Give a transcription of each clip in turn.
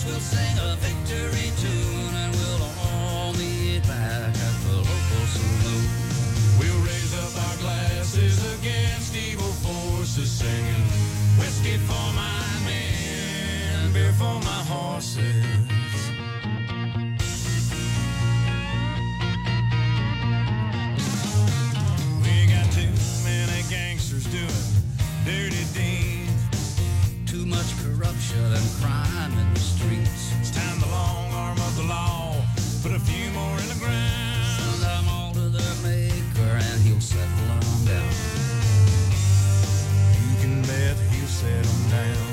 settlers will sing a victory tune, and we'll all meet back at the local saloon. We'll raise up our glasses against evil forces, singing whiskey for my men, beer for my horses. We got too many gangsters doing dirty deeds, too much corruption and crime in the streets. It's time the long arm of the law put a few more in the ground. Send them all to their maker and he'll settle them down. You can bet he'll settle down.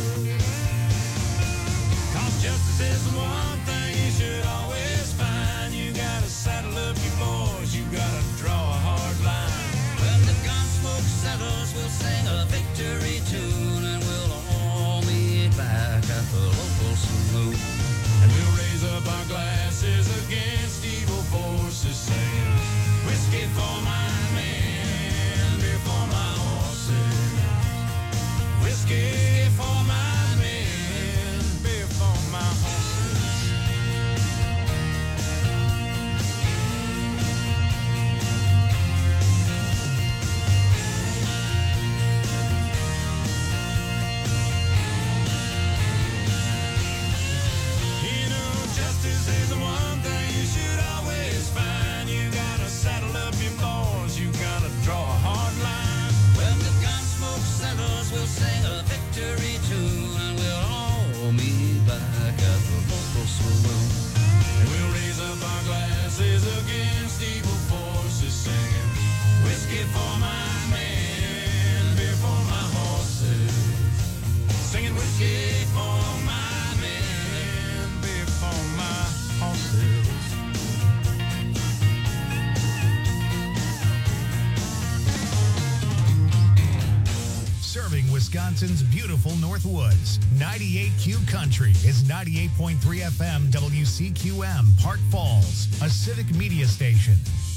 'Cause justice is the one thing you should always find. You gotta saddle up your boys, you gotta draw a hard line. When the gun smoke settles, we'll sing a victory tune, and we'll all meet back at the local saloon. And we'll raise up our glasses against evil forces, saying whiskey for my men, beer for my horses. Whiskey for my men, beer for my horses. You know, justice is the one thing you should always find. You gotta saddle up your boys, you gotta draw a hard line. When the gun smoke settles, we'll sing a victory tune, and we'll all meet back at the local saloon. And we'll raise up our glasses against evil forces, singing whiskey for my men, beer for my horses. Singing whiskey for my men, beer for my horses. Serving Wisconsin's beautiful Northwoods. 98Q Country is 98.3 FM WCQM, Park Falls, a civic media station.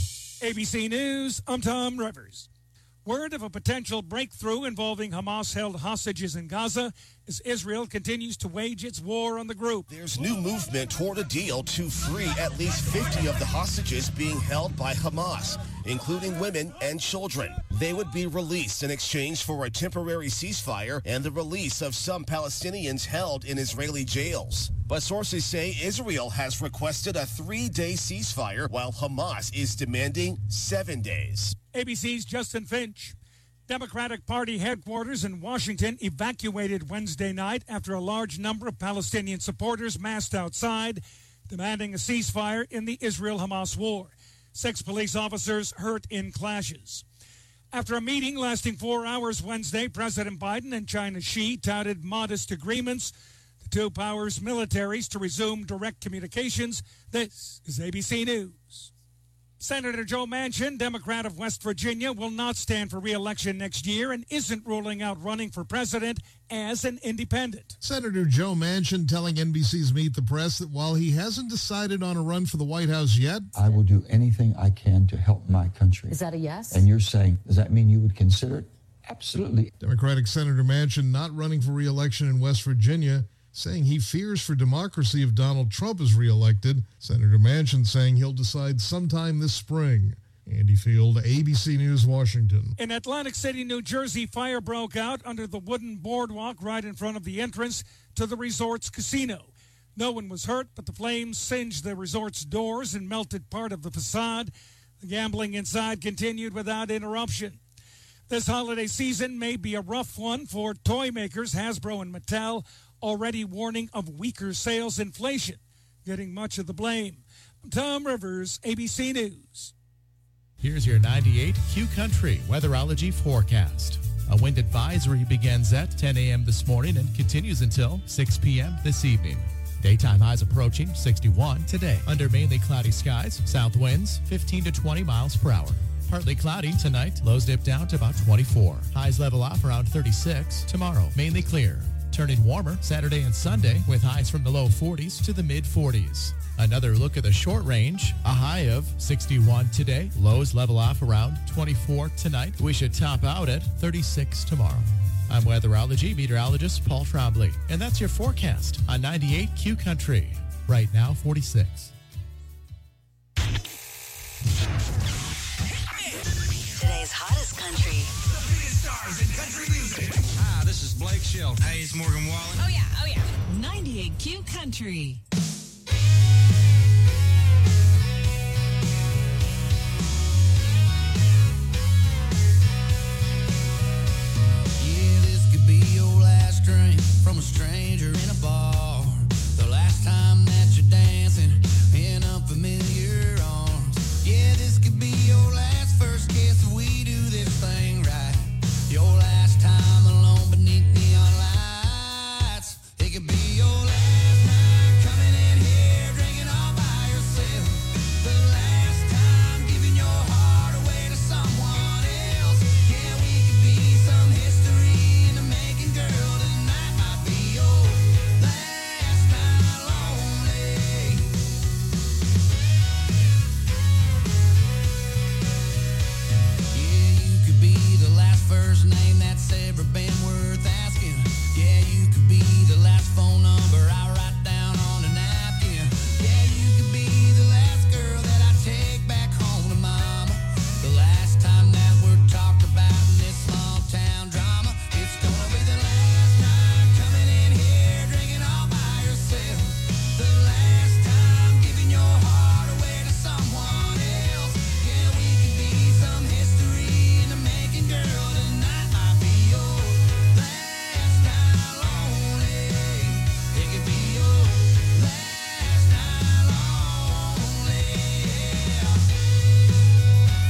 ABC News, I'm Tom Rivers. Word of a potential breakthrough involving Hamas-held hostages in Gaza as Israel continues to wage its war on the group. There's new movement toward a deal to free at least 50 of the hostages being held by Hamas, including women and children. They would be released in exchange for a temporary ceasefire and the release of some Palestinians held in Israeli jails. But sources say Israel has requested a 3-day ceasefire while Hamas is demanding 7 days. ABC's Justin Finch. Democratic Party headquarters in Washington evacuated Wednesday night after a large number of Palestinian supporters massed outside, demanding a ceasefire in the Israel-Hamas war. 6 police officers hurt in clashes. After a meeting lasting 4 hours Wednesday, President Biden and China Xi touted modest agreements. The two powers' militaries to resume direct communications. This is ABC News. Senator Joe Manchin, Democrat of West Virginia, will not stand for re-election next year and isn't ruling out running for president as an independent. Senator Joe Manchin telling NBC's Meet the Press that while he hasn't decided on a run for the White House yet, I will do anything I can to help my country. Is that a yes? And you're saying, does that mean you would consider it? Absolutely. Democratic Senator Manchin not running for re-election in West Virginia, saying he fears for democracy if Donald Trump is reelected. Senator Manchin saying he'll decide sometime this spring. Andy Field, ABC News, Washington. In Atlantic City, New Jersey, fire broke out under the wooden boardwalk right in front of the entrance to the resort's casino. No one was hurt, but the flames singed the resort's doors and melted part of the facade. The gambling inside continued without interruption. This holiday season may be a rough one for toy makers Hasbro and Mattel, already warning of weaker sales inflation, getting much of the blame. I'm Tom Rivers, ABC News. Here's your 98Q Country weatherology forecast. A wind advisory begins at 10 a.m. this morning and continues until 6 p.m. this evening. Daytime highs approaching 61 today. Under mainly cloudy skies, south winds 15 to 20 miles per hour. Partly cloudy tonight, lows dip down to about 24. Highs level off around 36 tomorrow. Mainly clear. Turning warmer Saturday and Sunday with highs from the low 40s to the mid 40s. Another look at the short range, a high of 61 today. Lows level off around 24 tonight. We should top out at 36 tomorrow. I'm weatherology meteorologist Paul Trombley, and that's your forecast on 98 Q Country. Right now, 46. Today's hottest country. The biggest stars in country music. Hi, this is Blake Shelton. Hey, it's Morgan Wallen. Oh, yeah, oh, yeah. 98 Q Country. Yeah, this could be your last drink from a stranger in a bar. The last time that you're dancing in unfamiliar arms. Yeah, this could be your last first kiss if we do this thing right. Your last time alone beneath neon lights. It could be your last night coming in here drinking all by yourself. The last time giving your heart away to someone else. Yeah, we could be some history in the making, girl. Tonight might be your last night lonely. Yeah, you could be the last first name that's ever been worth asking. Yeah, you could be the last phone number I write down on a napkin. Yeah, you could be the last girl that I take back home to mama. The last time that we're talked about in this small town drama. It's gonna be the last night coming in here drinking all by yourself. The last time giving your heart away to someone else. Yeah, we could be some history in the making, girl. Tonight might be your last night lonely. It could be your last night lonely. Yeah.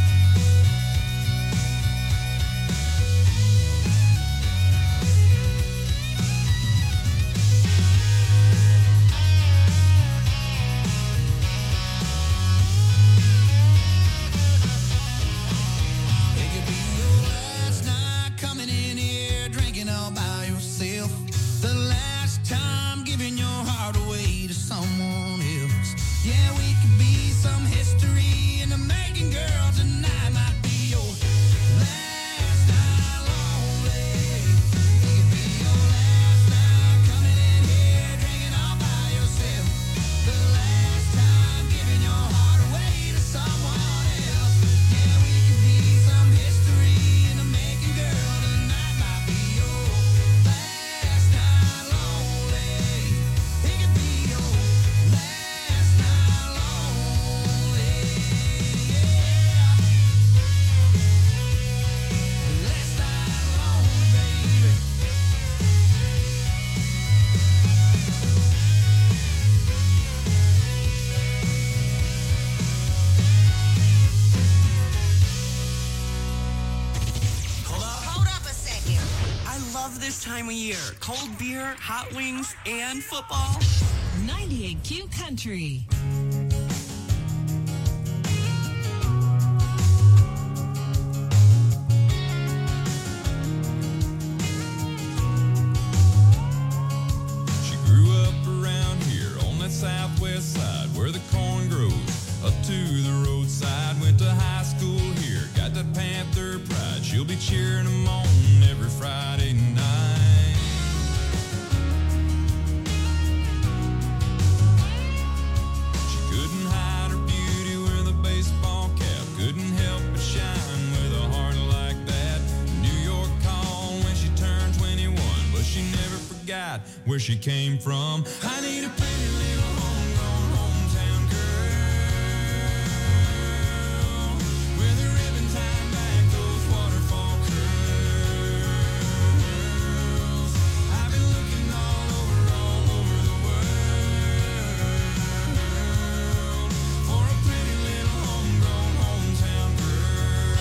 It could be your last night coming in here drinking all by yourself. The last time giving your heart away to someone else. Yeah, we could be some history in the making, girl. Tonight might be your last night lonely. It could be your last night coming in here drinking all by yourself. The last time giving your heart away to someone else. Yeah, we could be some history in the making, girl. Tonight might be your last night lonely. It could be your last night lonely. Yeah. Last night lonely, baby. Hold up a second. I love this time of year. Cold beer, hot wings, and football. 98 Q Country. She grew up around here on that southwest side where the corn grows up to the roadside. Went to high school here, got that Panther pride. She'll be cheering them on every Friday night. She couldn't hide her beauty with a baseball cap. Couldn't help but shine with a heart like that. New York called when she turned 21, but she never forgot where she came from. I need a pretty little homegrown hometown girl with a ribbon tied back those waterfall curls. I've been looking all over the world for a pretty little homegrown hometown girl.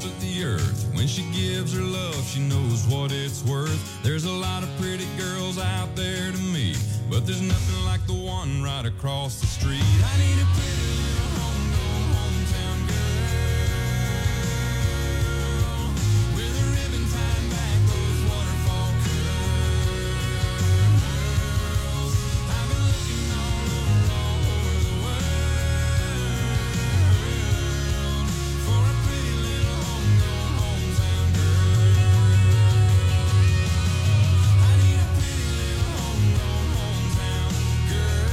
salt of the earth. When she gives her love, she knows what it's worth. There's a lot of pretty girls out there to meet, but there's nothing like the one right across the street. I need a pretty little homegrown hometown girl with a ribbon tied back those waterfall curls. I've been looking all over the world for a pretty little homegrown hometown girl. I need a pretty little homegrown hometown girl.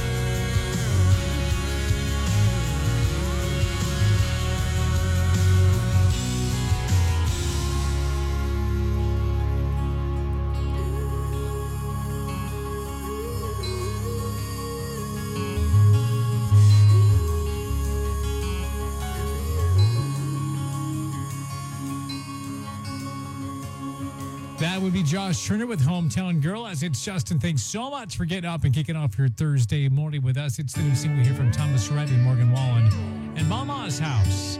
That would be Josh Turner with Hometown Girl. As it's Justin, thanks so much for getting up and kicking off your Thursday morning with us. It's the new single here from Thomas Rhett and Morgan Wallen and Mama's House.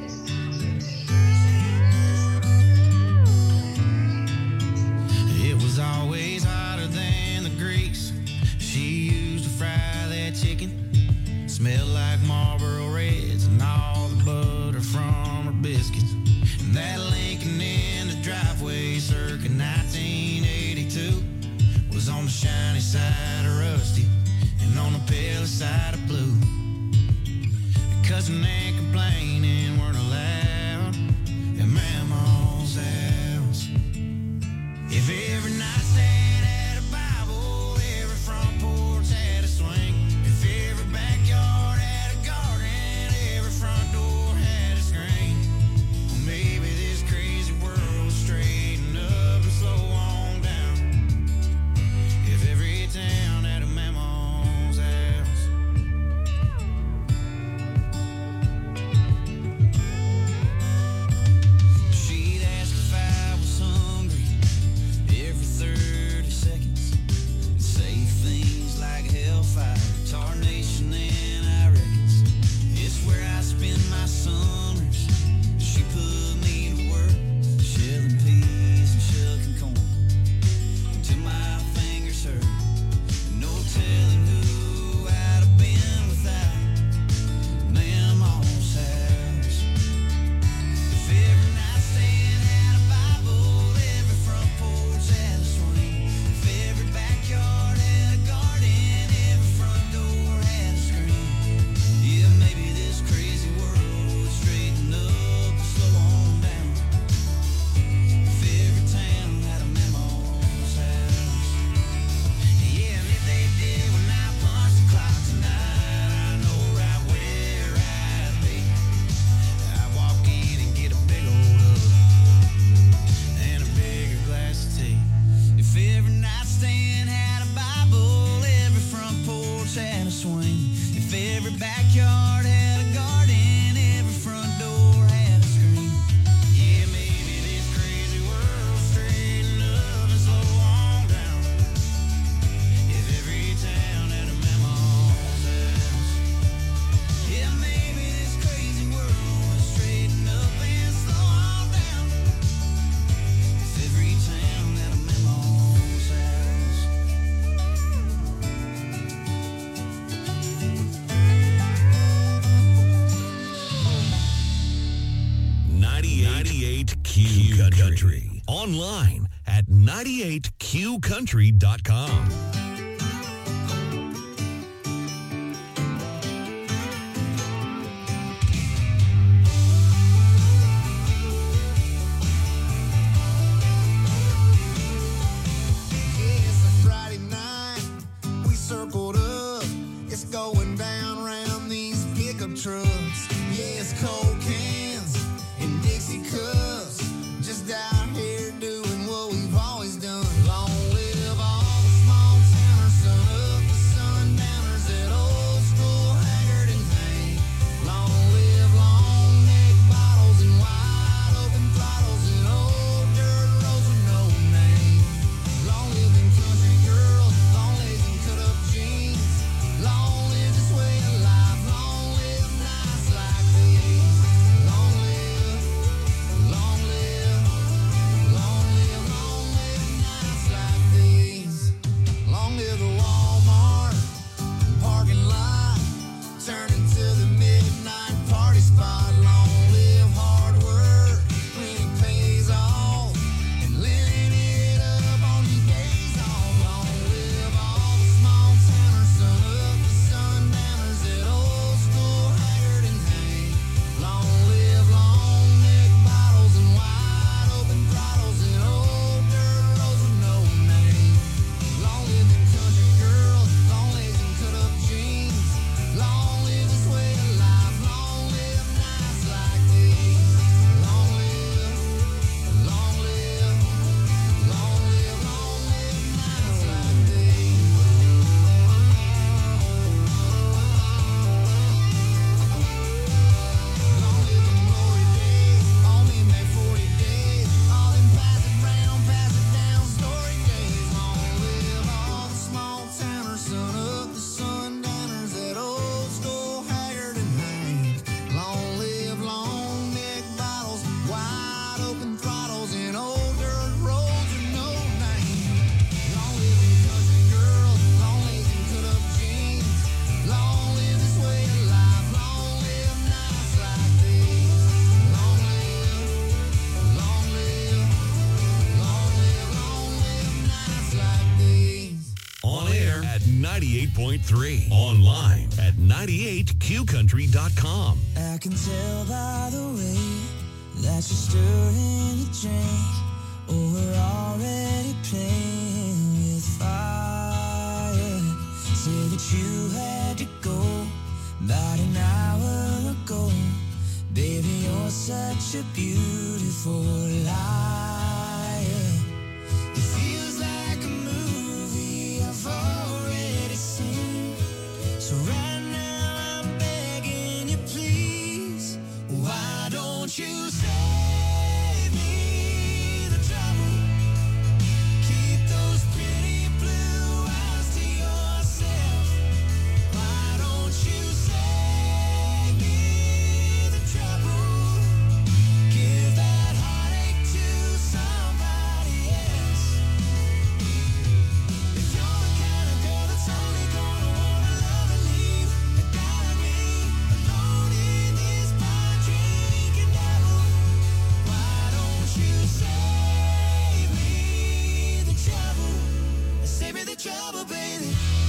It was always hotter than the grease she used to fry that chicken. Smelled like Marlboro Reds and all the butter from her biscuits. And that Lincoln in the driveway circa 1982 was on the shiny side of rusty and on the pale side of blue. Cussing and complaining weren't allowed at Mama's house. If every nightstand had a Bible, every front porch had a swing, if every backyard had a garden, every front door had a screen, well, maybe this crazy world would straighten up and slow on down. If every town had a Mama's house. She'd ask if I was hungry every 30 seconds and say things like hellfire, tarnation, and I reckons it's where I spend my summers. She put me to work, shelling peas and shucking corn until my fingers hurt. No telling who I'd have been without Mama's house. If every nightstand had a Bible, every front porch had a swing, if every backyard had a garden, every front door had a screen, yeah, maybe this crazy world would straighten up and slow on down. If every town had a Mama's house. Yeah, and if they did when I punch the clock tonight, I know right where I'd be. I'd walk in and get a big old hug and a bigger glass of tea. If every nightstand had a Bible, every front porch had a swing, if every backyard had a garden, every front door had a screen, yeah, maybe this crazy world would straighten up and slow on down. If every town had a Mama's house. Yeah, maybe this crazy world would straighten up and slow on down. If every town had a Mama's house. 98Q Country. Online at 98QCountry.com. It's a Friday night, we circled up. It's going down around these pickup trucks. Yeah, it's cold cans and Dixie cups. Just out here doing what we've always done. Long live all the small 98.3. Online at 98QCountry.com. I can tell by the way that you're stirring the drink. Oh, we're already playing with fire. Say that you had to go about an hour ago. Baby, you're such a beautiful liar. It feels like a movie I've already seen. So right now I'm begging you, please. Why don't you save me the trouble? Keep those pretty blue eyes to yourself. Why don't you save me the trouble? Give that heartache to somebody else. If you're the kind of girl that's only gonna wanna love and leave, like me, alone in this bar drinking devil, why don't you save me the trouble? Save me the trouble, baby.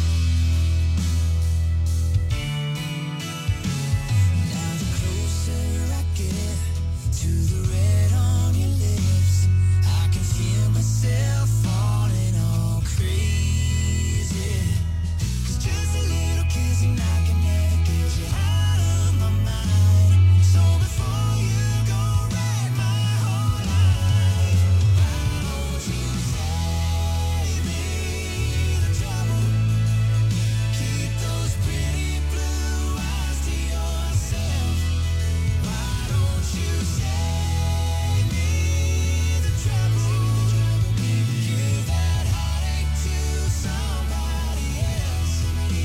Now the closer I get to the red on your lips, I can feel myself falling all crazy. 'Cause just a little kissing I can never get you out of my mind. So before you go write my whole life, why don't you save me the trouble? Keep those pretty blue eyes to yourself. Why don't you save me the trouble? Give that heartache to somebody else.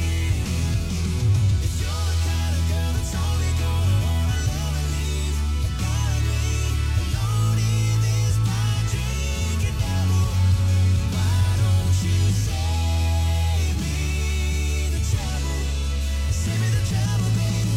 If you're the kind of girl that's only gonna wanna love and leave, like me, alone in this bar drinking devil, why don't you save me the trouble? Save me the trouble, baby.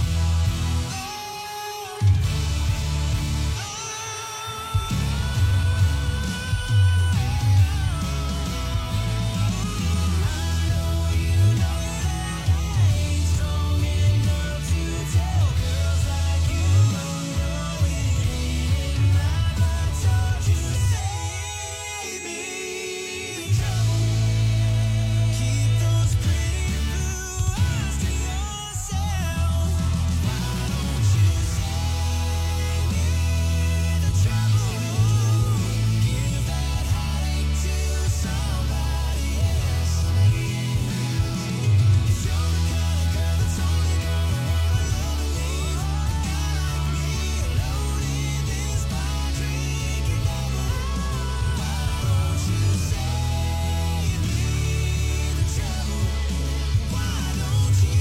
Strong enough to tell girls like you, no, it ain't in my mind. Don't you save me the trouble? Keep those pretty blue eyes to yourself. Why don't you save me the trouble? Give that heartache to somebody else. If you're the kind of girl that's only gonna wanna love and leave, like me, alone in this bar drinking devil, why don't you save me the trouble? Why don't you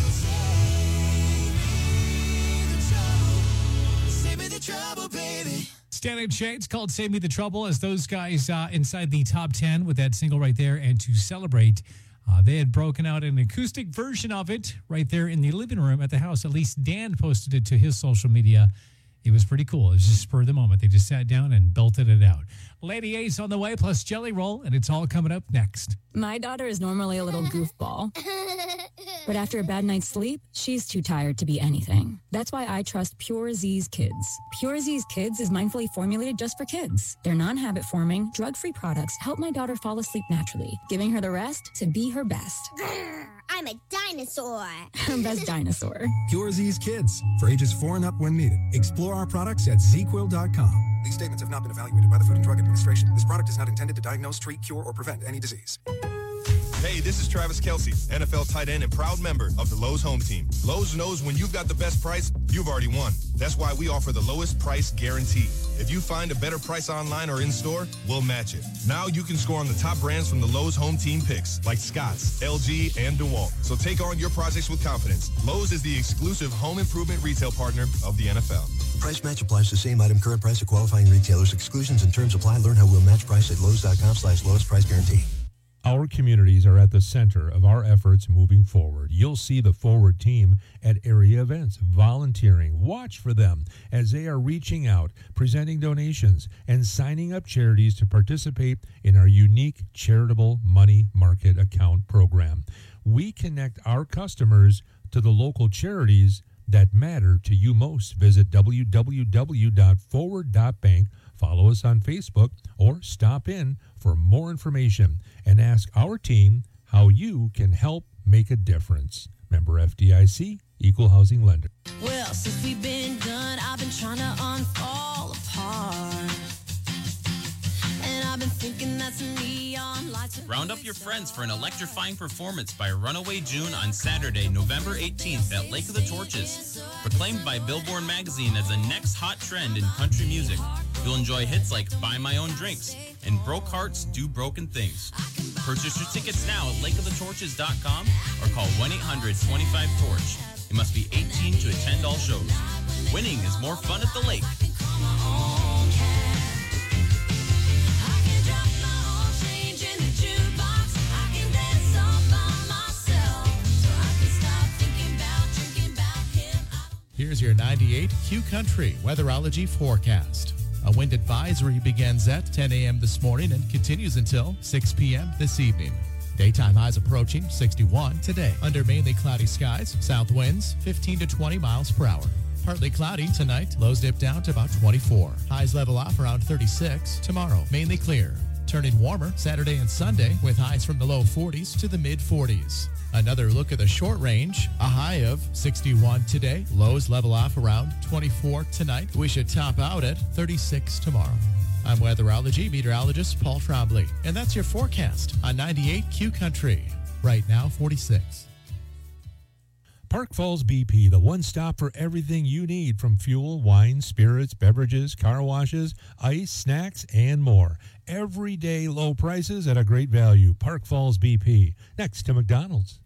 save me the trouble? Save me the trouble, baby. Standing Shades called Save Me the Trouble as those guys inside the top 10 with that single right there. And to celebrate, they had broken out an acoustic version of it right there in the living room at the house. At least Dan posted it to his social media. It was pretty cool. It was just spur of the moment. They just sat down and belted it out. Lady Ace on the way, plus Jelly Roll, and it's all coming up next. My daughter is normally a little goofball, but after a bad night's sleep, she's too tired to be anything. That's why I trust Pure Z's Kids. Pure Z's Kids is mindfully formulated just for kids. Their non-habit forming, drug-free products help my daughter fall asleep naturally, giving her the rest to be her best. I'm a dinosaur. Her best dinosaur. Pure Z's Kids, for ages 4 and up when needed. Explore our products at ZQuil.com. These statements have not been evaluated by the Food and Drug Administration. This product is not intended to diagnose, treat, cure, or prevent any disease. Hey, this is Travis Kelce, NFL tight end and proud member of the Lowe's Home Team. Lowe's knows when you've got the best price, you've already won. That's why we offer the lowest price guarantee. If you find a better price online or in-store, we'll match it. Now you can score on the top brands from the Lowe's Home Team picks, like Scotts, LG, and DeWalt. So take on your projects with confidence. Lowe's is the exclusive home improvement retail partner of the NFL. Price match applies to same item, current price of qualifying retailers. Exclusions and terms apply. Learn how we'll match price at Lowe's.com/lowest price guarantee. Our communities are at the center of our efforts moving forward. You'll see the Forward team at area events, volunteering. Watch for them as they are reaching out, presenting donations, and signing up charities to participate in our unique charitable money market account program. we connect our customers to the local charities that matter to you most. Visit www.forward.bank, follow us on Facebook, or stop in for more information and ask our team how you can help make a difference. Member FDIC, Equal Housing Lender. Well, since we've been done, I've been trying to unfall apart. And I've been thinking that's neon lights. Round up your friends for an electrifying performance by Runaway June on Saturday, November 18th at Lake of the Torches. Proclaimed by Billboard magazine as the next hot trend in country music, you'll enjoy hits like Buy My Own Drinks and Broke Hearts Do Broken Things. Purchase your tickets now at lakeofthetorches.com or call 1-800-25-TORCH. You must be 18 to attend all shows. Winning is more fun at the lake. Here's your 98 Q Country weatherology forecast. A wind advisory begins at 10 a.m. this morning and continues until 6 p.m. this evening. Daytime highs approaching 61 today. Under mainly cloudy skies, south winds 15 to 20 miles per hour. Partly cloudy tonight, lows dip down to about 24. Highs level off around 36 tomorrow. Mainly clear. Turning warmer Saturday and Sunday with highs from the low 40s to the mid 40s. Another look at the short range, a high of 61 today. Lows level off around 24 tonight. We should top out at 36 tomorrow. I'm weatherology meteorologist Paul Trombley, and that's your forecast on 98 Q Country. Right now, 46. Park Falls BP, the one stop for everything you need from fuel, wine, spirits, beverages, car washes, ice, snacks, and more. Everyday low prices at a great value. Park Falls BP, next to McDonald's.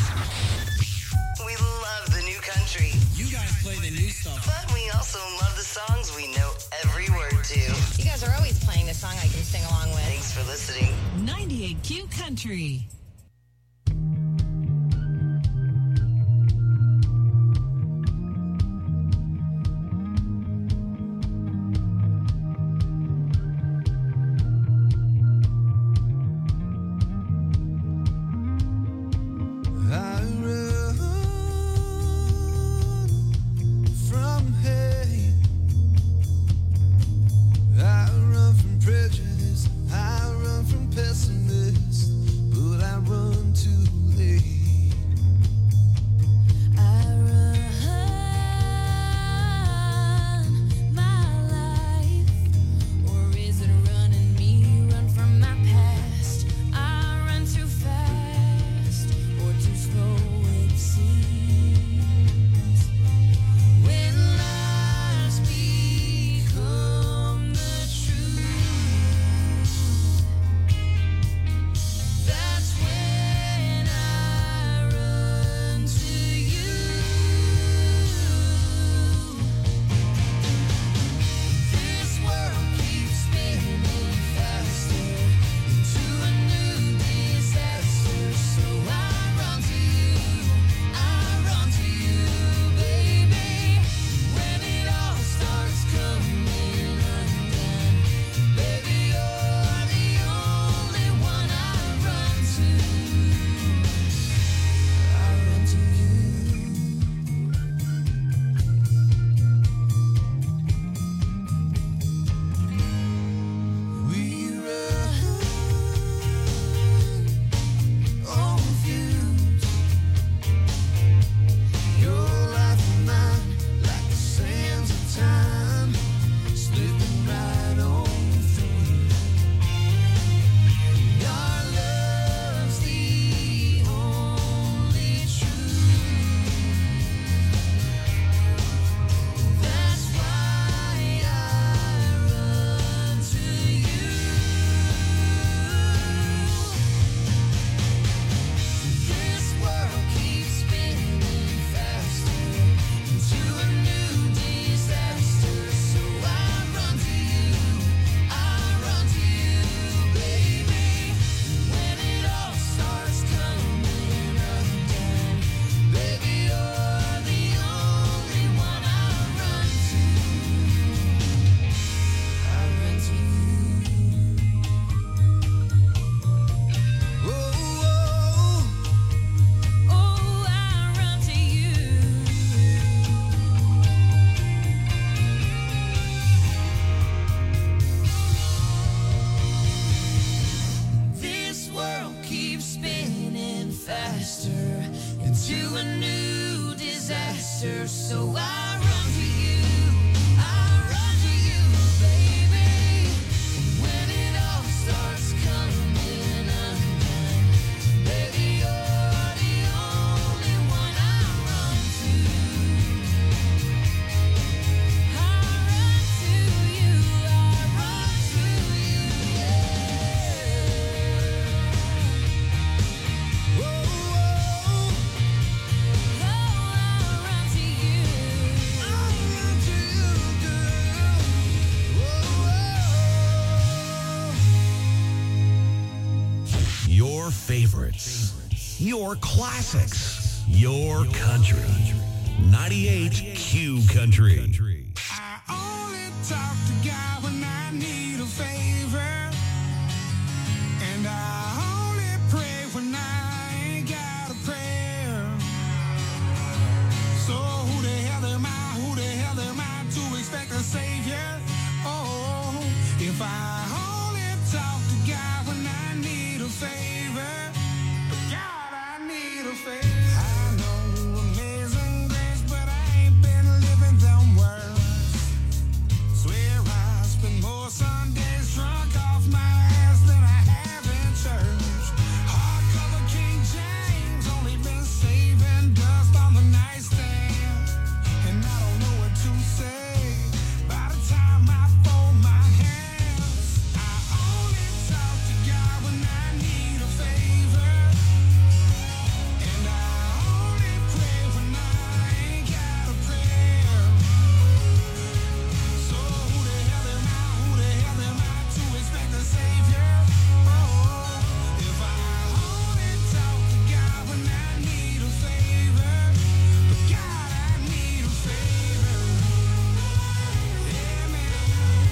We love the new country. You guys play the new stuff. But we also love the songs we know every word to. You guys are always playing the song I can sing along with. Thanks for listening. 98 Q Country. I run from hate. I run from prejudice. I run from pessimists. But I answer, so I run to you. I run to you, baby. When it all starts coming undone, baby, you're the only one I run to. I run to you. I run to you, yeah. Whoa, whoa. Oh, I run to you. I run to you, girl. Whoa, whoa. Your favorites, your classics, your country. 98 Q Country. I only talk to God when I need a favor, and I only pray when I ain't got a prayer. So who the hell am I to expect a savior? Oh, if I only talk to God when I need a favor, God, I need a favor. I know amazing grace, but I ain't been living them words. Swear I spend more Sundays drunk off my ass than I have in church. Hardcover King James, only been saving dust on the nightstand, and I don't know what to say by the time I fold my hands. I only talk to God when I need a favor, and I only pray when I ain't got a prayer. So who the hell am I to expect a savior? Oh, if I only talk to God when I need a favor, but God, I need a favor. Yeah, man.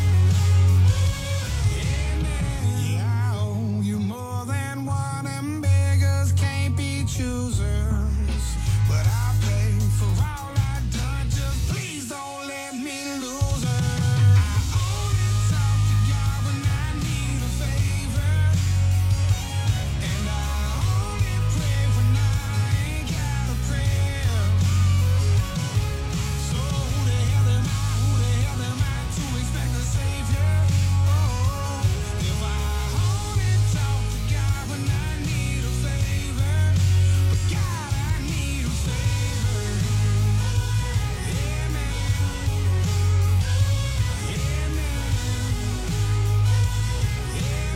Yeah, man. Yeah, I owe you more than one, and beggars can't be choosers. But I pay for all I done, just please don't let me lose her. I only talk to God when I need a favor, and I only pray when I ain't got a prayer. So who the hell am I to expect a savior? Oh, if I only talk to God when I need a favor, but God, I need a favor. Yeah, man. Yeah, man. Yeah,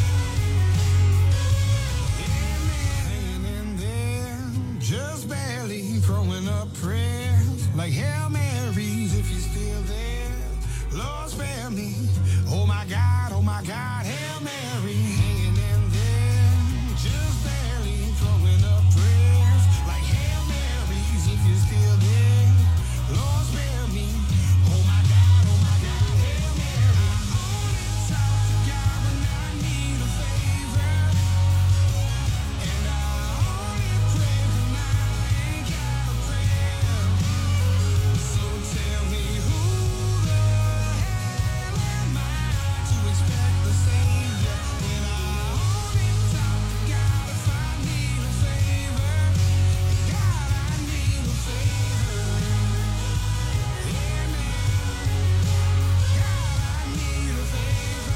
man. Hanging in there, just barely throwing up prayers like Hail Marys if you're still there. Lord, spare me. Oh my God, Hail Mary. Hanging in there, just barely throwing up prayers like Hail Marys if you're still there. Lord, spare me. Oh my God, Hail Mary. I only talk to God when I need a favor, and I only pray when I ain't got a prayer. So tell me who the hell am I to expect the savior when I only talk to God if I need a favor? God, I need a favor. Yeah, man. God, I need a favor.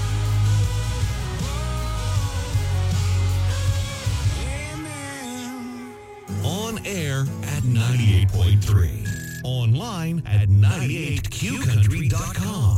Yeah, man. On air at 98.3. Online at 98qcountry.com.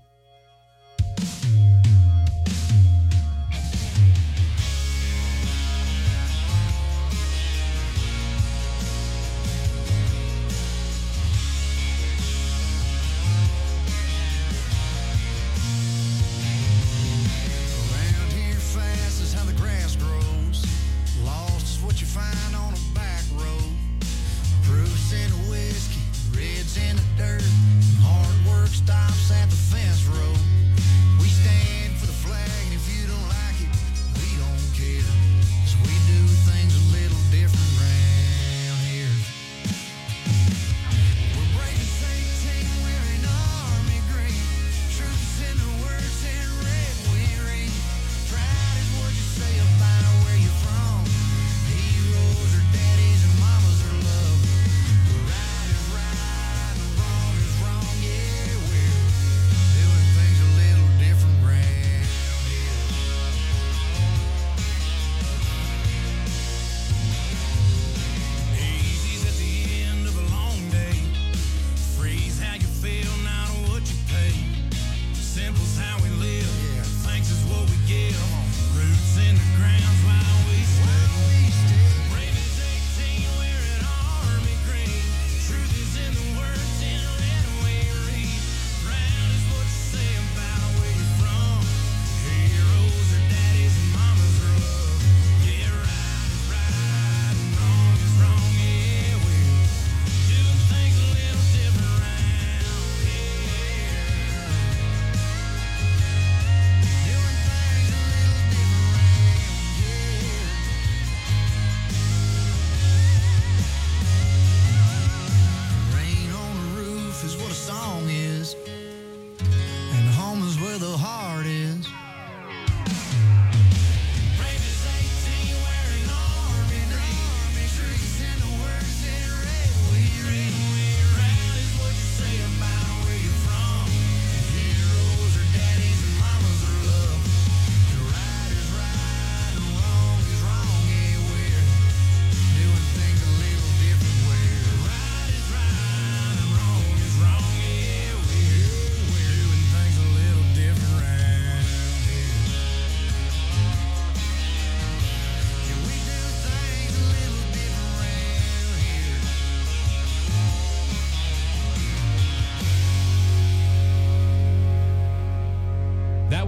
Around here fast is how the grass grows. Lost is what you find on a back road. Proofs in the whiskey, reds in the dirt. Hard work stops at the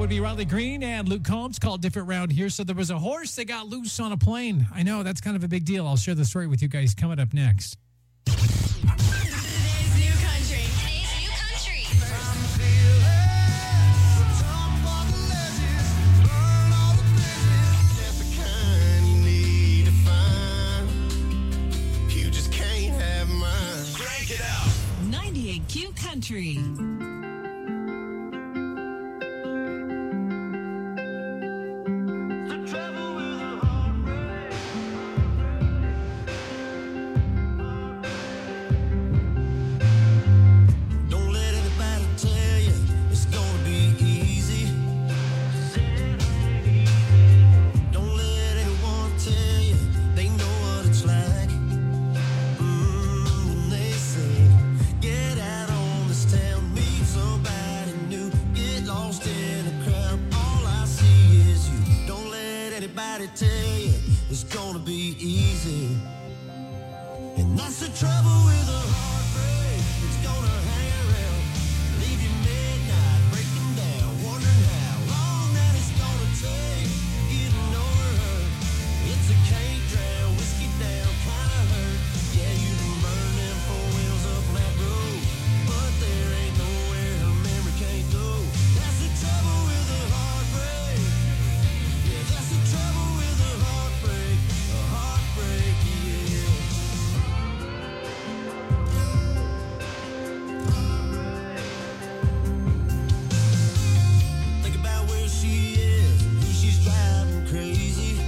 would be Riley Green and Luke Combs, called different round here. So there was a horse that got loose on a plane. I know, that's kind of a big deal. I'll share the story with you guys coming up next. Today's new country. You just can't have mine. Crank it out. 98Q Country. Don't let anybody tell you it's gonna be easy. Don't let anyone tell you they know what it's like. When they say, get out on this town, meet somebody new, get lost in a crowd. All I see is you. Don't let anybody tell you it's gonna be easy. And that's the trouble with a heartbreak. It's gonna hang around, leave you midnight, breaking down, wondering how long that it's gonna take getting over her. It's a can't drown, whiskey down kind of hurt. Yeah, you can burn them four wheels up that road, but there ain't nowhere her memory can't go. That's the trouble with a heartbreak. Yeah, that's the trouble with a heartbreak. A heartbreak, yeah. Think about where she is, who she's driving crazy.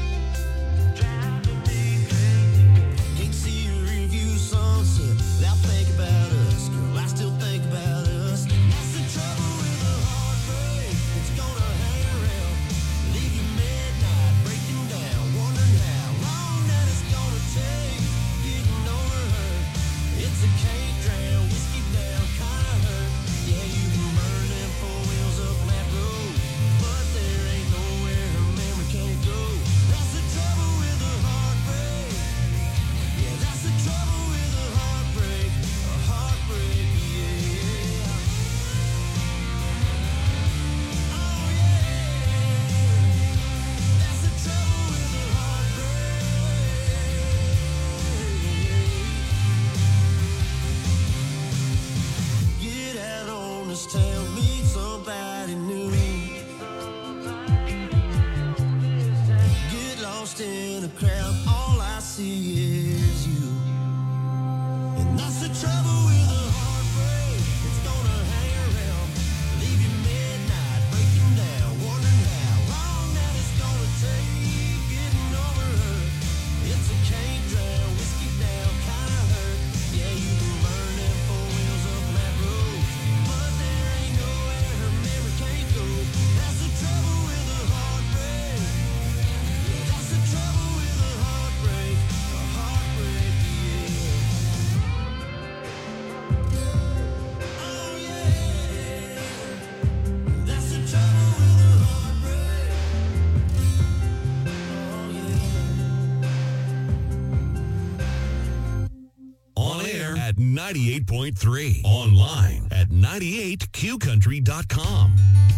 Can't see her review sunset without thinking about us. Girl, I still think about us. That's the trouble with a heartbreak. It's gonna hang around, leave you midnight, breaking down, wondering how long that it's gonna take getting over her. It's a can't drown, whiskey down kind of hurt. Yeah, you can burn them four wheels up that road, but there ain't nowhere her memory can't go. That's the trouble with a heartbreak. Yeah, that's the trouble with a heartbreak. A heartbreak, yeah. Oh yeah. That's the trouble with a heartbreak. Get out on this town, meet somebody new. Get lost in a crowd, all I see is you. And that's the trouble with a heartbreak. It's gonna hang around, leave you midnight, breaking down, wondering how long that it's gonna take getting over her. It's a can't drown, whiskey down kind of hurt. Yeah, you can burn them four wheels up that road, but there ain't nowhere her memory can't go. That's the trouble with a heartbreak. Yeah, that's the trouble with a heartbreak. A heartbreak, yeah. Oh yeah. That's the trouble with a heartbreak. Oh yeah. On air at 98.3. Online at 98qcountry.com.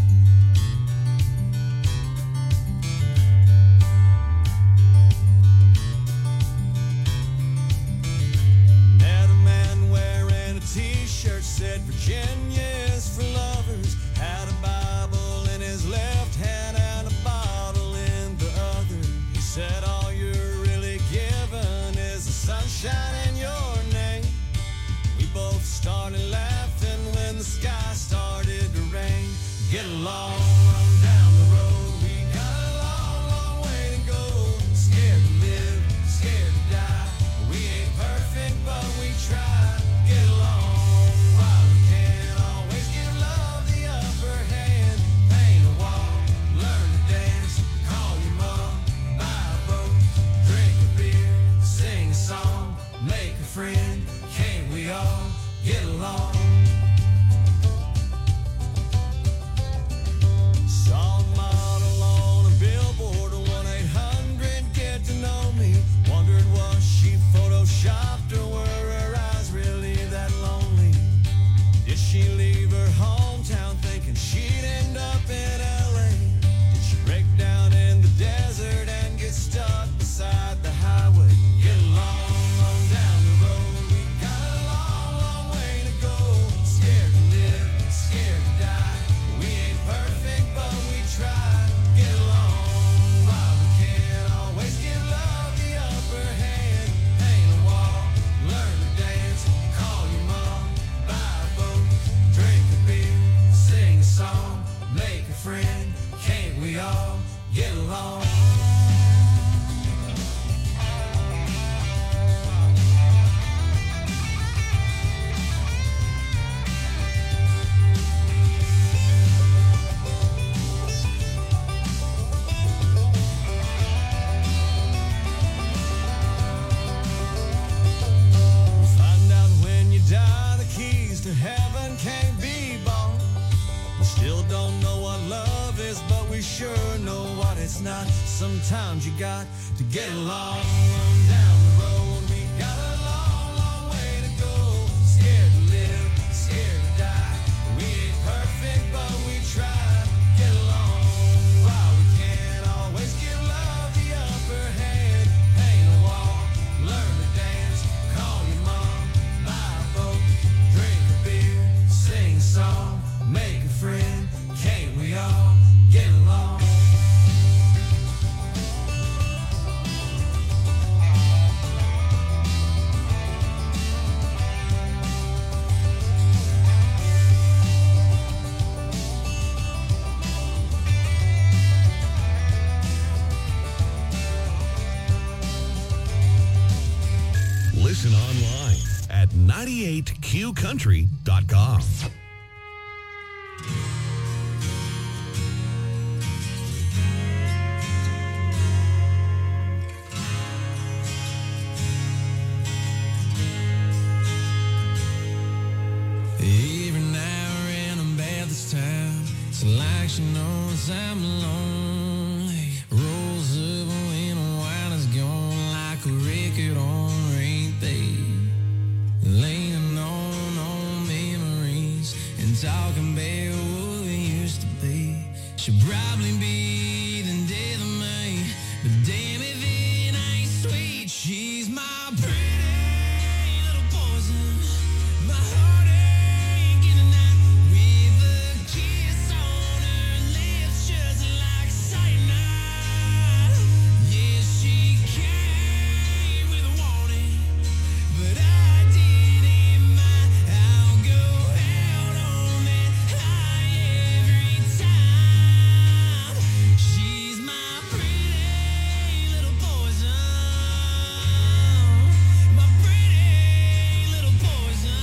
Met a man wearing a t-shirt said Virginia is for lovers. Had a Bible in his left hand and a bottle in the other. He said all you're really given is the sunshine in your name. We both started laughing when the sky started to rain. Get along down the road. We got a long, long way to go. Scared to live, scared to die. We ain't perfect, but we try. Get along while we can. Always give love the upper hand. Paint a wall, learn to dance. Call your mom, buy a boat, drink a beer, sing a song. heaven can't be bought. We still don't know what love is, but we sure know what it's not. Sometimes you got to get along down the road. We got a long, long way to go. Scared to live, scared to die. We ain't perfect, but we try. Get along while we can. Always give love the upper hand. Paint a wall, learn to dance. Call your mom, buy a boat, drink a beer, sing a song, make a friend. Can't we all get along? Listen online at 98qcountry.com. Every now and I'm bad this time. It's like she knows I'm lonely. Rolls over when a wine is gone like a record on repeat. Leaning on memories and talking about what we used to be. She'll probably be the death of me, but damn if it ain't sweet. She's my pretty little poison. My heart ain't getting out with a kiss on her lips, just like cyanide. Yeah, she came with a warning, but I didn't mind. I'll go out on that high every time. She's my pretty little poison. My pretty little poison.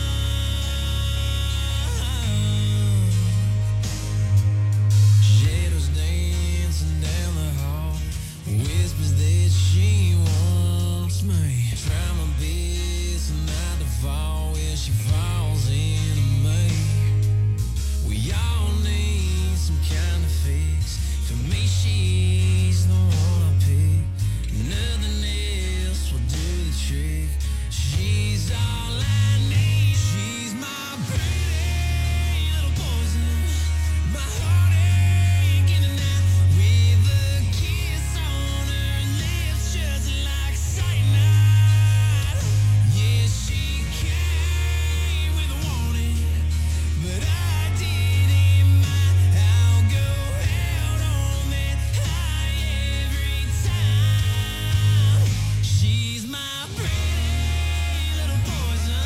Shadows dancing down the hall, whispers that she wants me. Try my best not to fall where she falls into me. We all need some kind of fix. For me, she's the one I pick. Nothing else will do the trick. She's all I need. She's my pretty little poison. My heart ain't getting out with a kiss on her lips, just like cyanide. Yeah, she came with a warning, but I didn't mind. I'll go out on that high every time. She's my pretty little poison.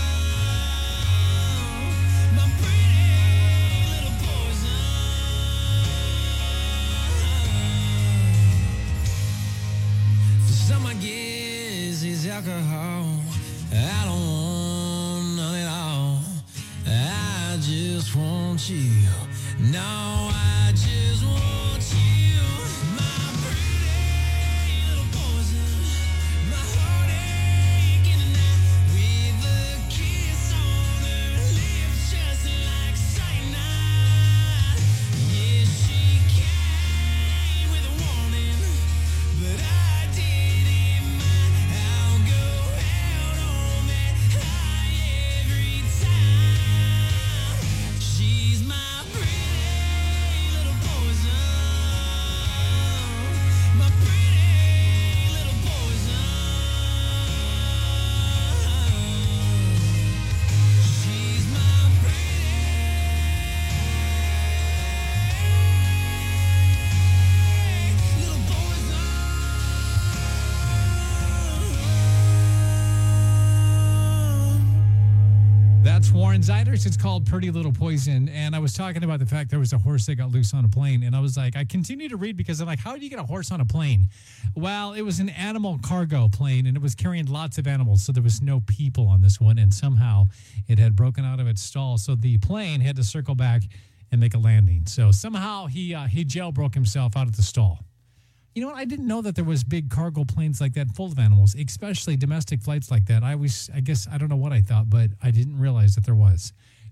My pretty little poison. For some, I guess it's alcohol. I don't want none at all. I just want you. No, I just want you. My pretty little poison. My heart ain't getting out with a kiss on her lips, just like cyanide. Yeah, she came with a warning, but I didn't mind. I'll go out on that high every time. She's my pretty little poison. My pretty little poison. She's my pretty little poison. That's Warren Ziders. It's called Pretty Little Poison. And I was talking about the fact there was a horse that got loose on a plane. And I was like, I continue to read because I'm like, how do you get a horse on a plane? Well, it was an animal cargo plane and it was carrying lots of animals. So there was no people on this one. And somehow it had broken out of its stall. So the plane had to circle back and make a landing. So somehow he jailbroke himself out of the stall. You know what? I didn't know that there was big cargo planes like that full of animals, especially domestic flights like that. I don't know what I thought, but I didn't realize that there was.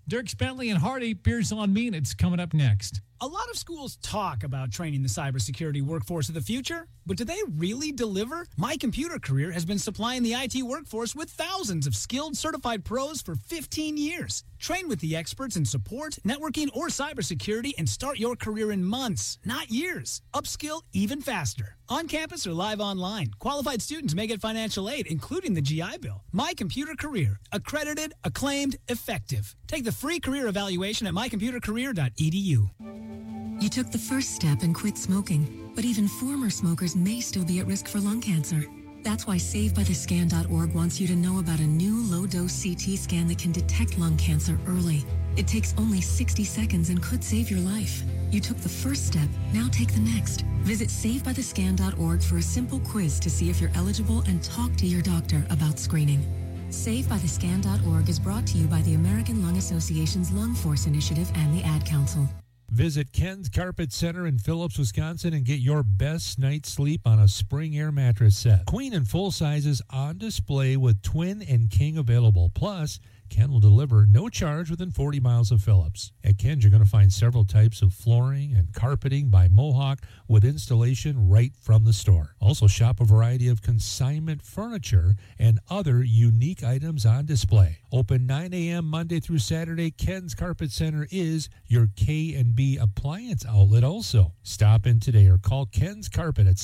Dirk Bentley and Hardy, Beers on Me, and it's coming up next. A lot of schools talk about training the cybersecurity workforce of the future, but do they really deliver? My Computer Career has been supplying the IT workforce with thousands of skilled, certified pros for 15 years. Train with the experts in support, networking, or cybersecurity and start your career in months, not years. Upskill even faster. On campus or live online. Qualified students may get financial aid, including the GI Bill. My Computer Career. Accredited, acclaimed, effective. Take the free career evaluation at mycomputercareer.edu. You took the first step and quit smoking, but even former smokers may still be at risk for lung cancer. That's why SaveByTheScan.org wants you to know about a new low-dose CT scan that can detect lung cancer early. It takes only 60 seconds and could save your life. You took the first step, now take the next. Visit SaveByTheScan.org for a simple quiz to see if you're eligible and talk to your doctor about screening. SaveByTheScan.org is brought to you by the American Lung Association's Lung Force Initiative and the Ad Council. Visit Ken's Carpet Center in Phillips, Wisconsin, and get your best night's sleep on a Spring Air mattress set. Queen and full sizes on display with twin and king available. Plus, Ken will deliver no charge within 40 miles of Phillips. At Ken's, you're going to find several types of flooring and carpeting by Mohawk with installation right from the store. Also, shop a variety of consignment furniture and other unique items on display. Open 9 a.m. Monday through Saturday, Ken's Carpet Center is your K&B appliance outlet also. Stop in today or call Ken's Carpet at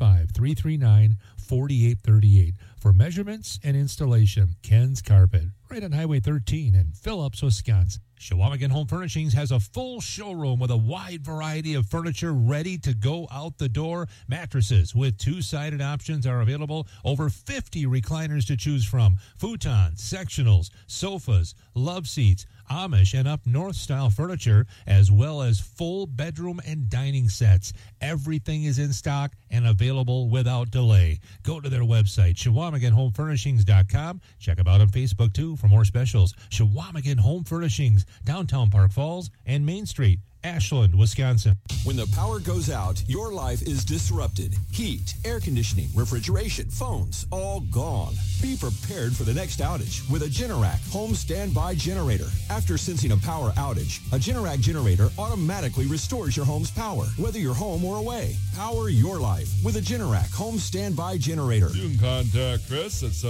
715-339-4838 for measurements and installation. Ken's Carpet, right on Highway 13 in Phillips, Wisconsin. Chequamegon Home Furnishings has a full showroom with a wide variety of furniture ready to go out the door. Mattresses with two-sided options are available. Over 50 recliners to choose from. Futons, sectionals, sofas, love seats, Amish and up north style furniture, as well as full bedroom and dining sets. Everything is in stock and available without delay. Go to their website, ChequamegonHomeFurnishings.com. Check them out on Facebook too for more specials. Chequamegon Home Furnishings, downtown Park Falls and Main Street, Ashland, Wisconsin. When the power goes out, your life is disrupted. Heat, air conditioning, refrigeration, phones, all gone. Be prepared for the next outage with a Generac home standby generator. After sensing a power outage, a Generac generator automatically restores your home's power, whether you're home or away. Power your life with a Generac home standby generator. You can contact Chris at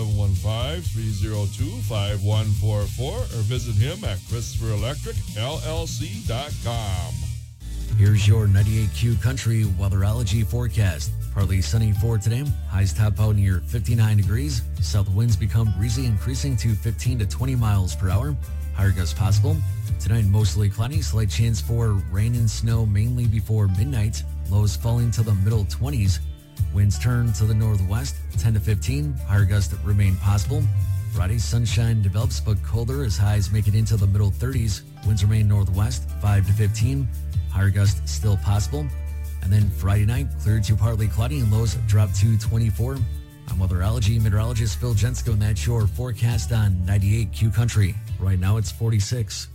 715-302-5144 or visit him at ChristopherElectricLLC.com. Here's your 98Q Country weatherology forecast. Partly sunny for today. Highs top out near 59 degrees. South winds become breezy, increasing to 15 to 20 miles per hour. Higher gusts possible. Tonight, mostly cloudy. Slight chance for rain and snow mainly before midnight. Lows falling to the middle 20s. Winds turn to the northwest, 10 to 15. Higher gusts remain possible. Friday, sunshine develops, but colder as highs make it into the middle 30s. Winds remain northwest, 5 to 15. Higher gusts still possible. And then Friday night, clear to partly cloudy and lows drop to 24. I'm weatherology meteorologist Phil Jensko, and that's your forecast on 98Q Country. Right now it's 46.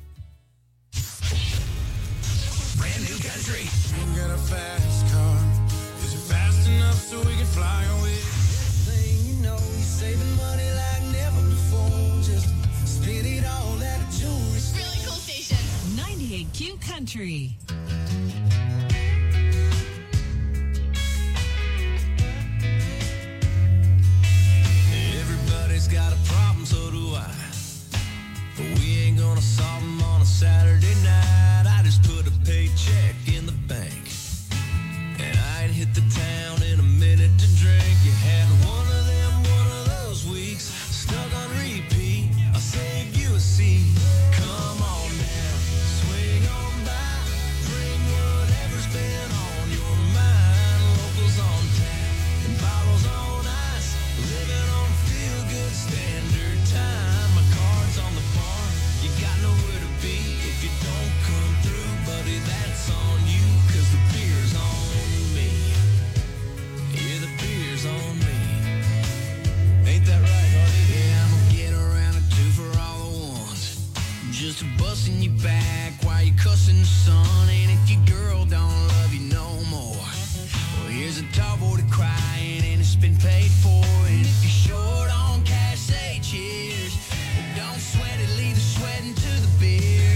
Brand new country. You got a fast car. Is it fast enough so we can fly away? Thing you know, you're saving money like never before. Just spend it all at a jewelry store. Really cool station. 98Q Country. Everybody's got a problem, so do I. But we ain't gonna solve them on a Saturday night. I just put a paycheck in the bank, and I ain't hit the town in a minute to drink. You had one of those weeks, stuck on repeat. I'll save you a seat. Come on now, swing on by, bring whatever's been on your mind. Locals on tap and bottles on ice, living on feel-good standard time. My card's on the bar, you got nowhere to be if you don't come through, buddy. That's on you, 'cause the beer's on me. Yeah, the beer's on me. Ain't that right, Hardy? Yeah, I'm gonna get around a two for all the ones. Just a busting you back while you cussing the sun. And if your girl don't love you no more, well, here's a tall boy to crying and it's been paid for. And if you're short on cash, say cheers. But don't sweat it, leave the sweating to the beer.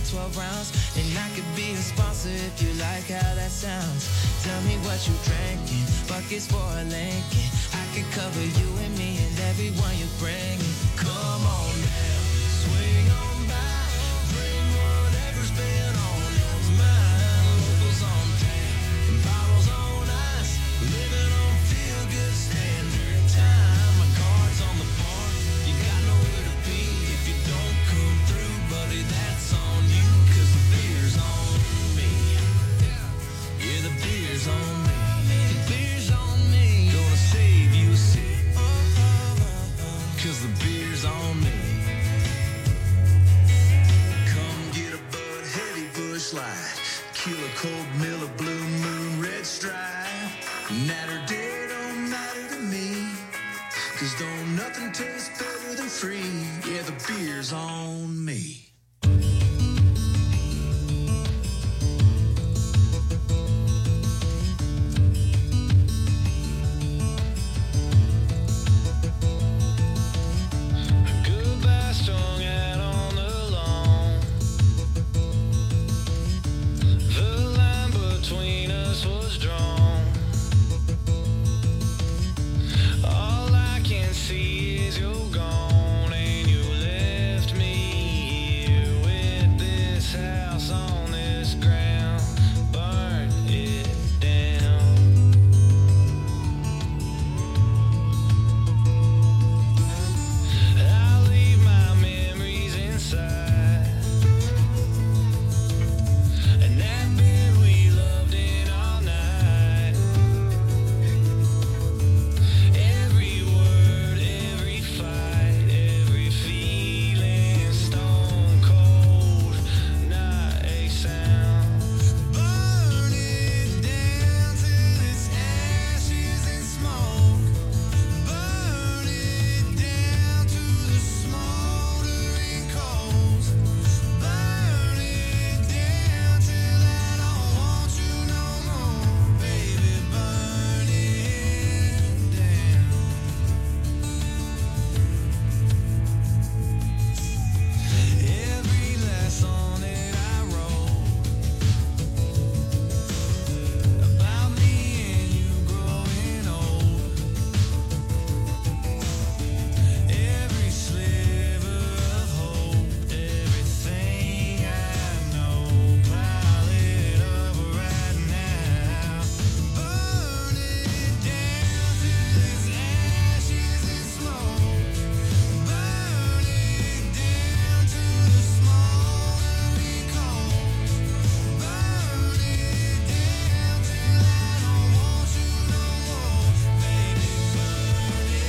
about 12 rounds. And I could be a sponsor if you like how that sounds. Tell me what you drinking, buckets for a Lincoln. I could cover you and me and everyone you bring. Come on now, swing on by. Bring whatever's been on your mind. Locals on tap, bottles on ice. Living on feel-good standard time. My cards on the bar, you got nowhere to be. If you don't come through, buddy, that's on you. 'Cause the beer's on me. Yeah, the beer's on me. The beer's on me. Gonna save you a seat. 'Cause the beer's on me. Come get a Bud Heavy Bush Light. Kilo Cold Miller Blue Moon Red Stripe. Natter day don't matter to me. 'Cause don't nothing taste better than free. Yeah, the beer's on me. Goodbye strung out on the lawn. The line between us was drawn. All I can see is you're gone, and you left me here with this house on this ground. Burn it down. I'll leave my memories inside. And that bed we loved in all night. Every word, every fight, every feeling, stone cold, not a sound. Burn it down till it's ashes and smoke. Burn it down to the smoldering coals. Burn it down till I don't want you no more, baby. Burn it down. Every last song that I wrote about me and you growing old. Every sliver of hope, everything I know, pile it up right now. Burn it down till it's ashes and smoke. Burn it down to the smoldering coals. Burn it down till I don't want you no more, baby. Burn it.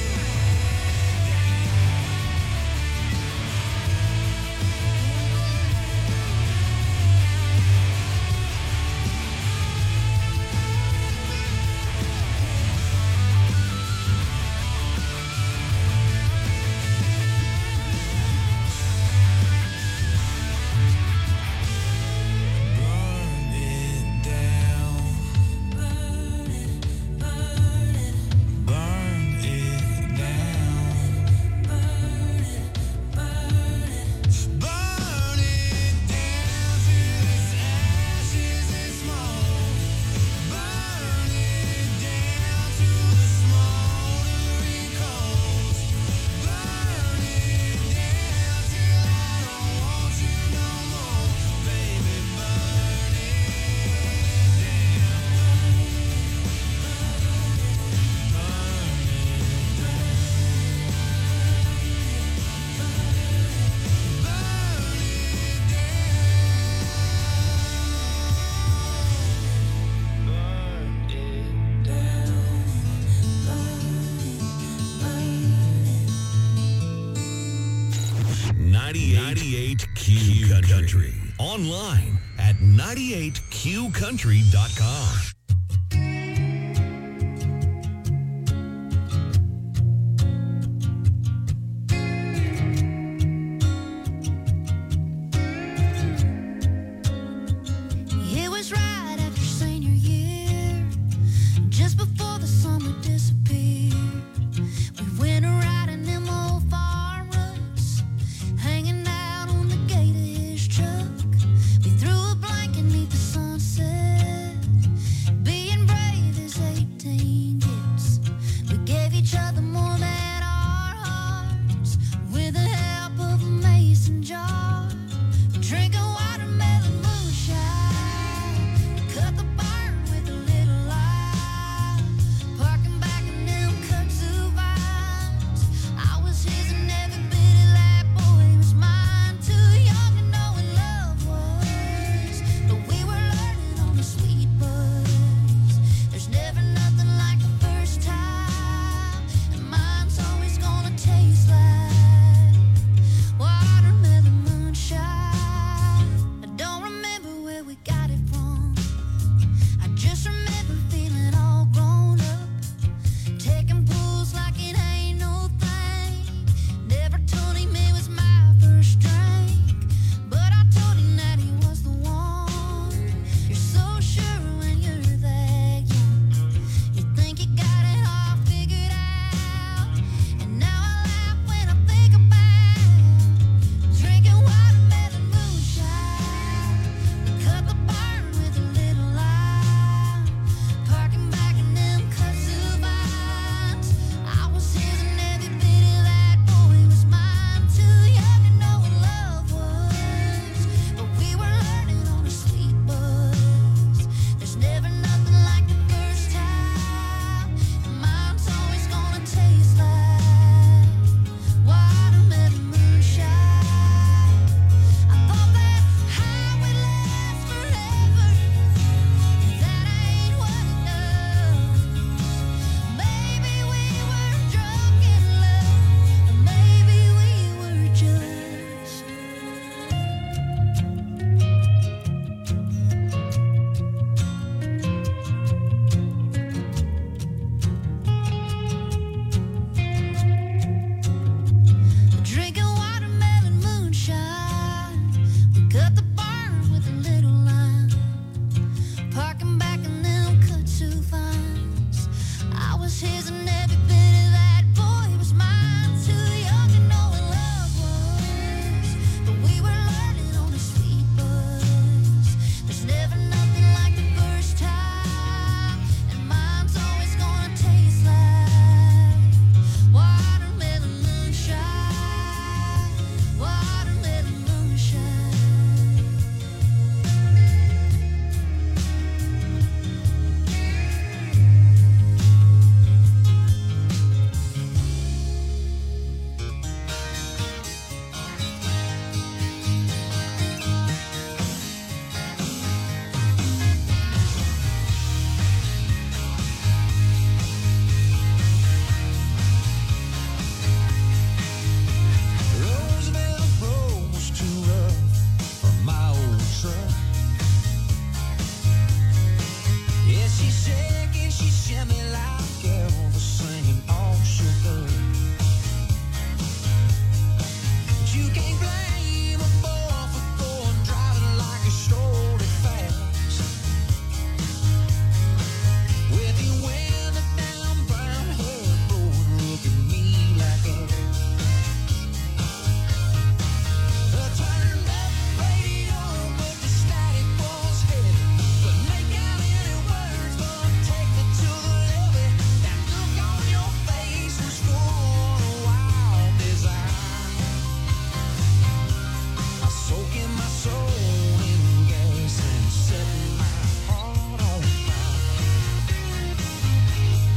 Burn it down. Burn it down. Burn it down till it's ashes and smoke. Burn it down to the smoldering coals. Burn it down till I don't want you no more, baby. Burn it down. 98 Q Country. Online at 98QCountry.com.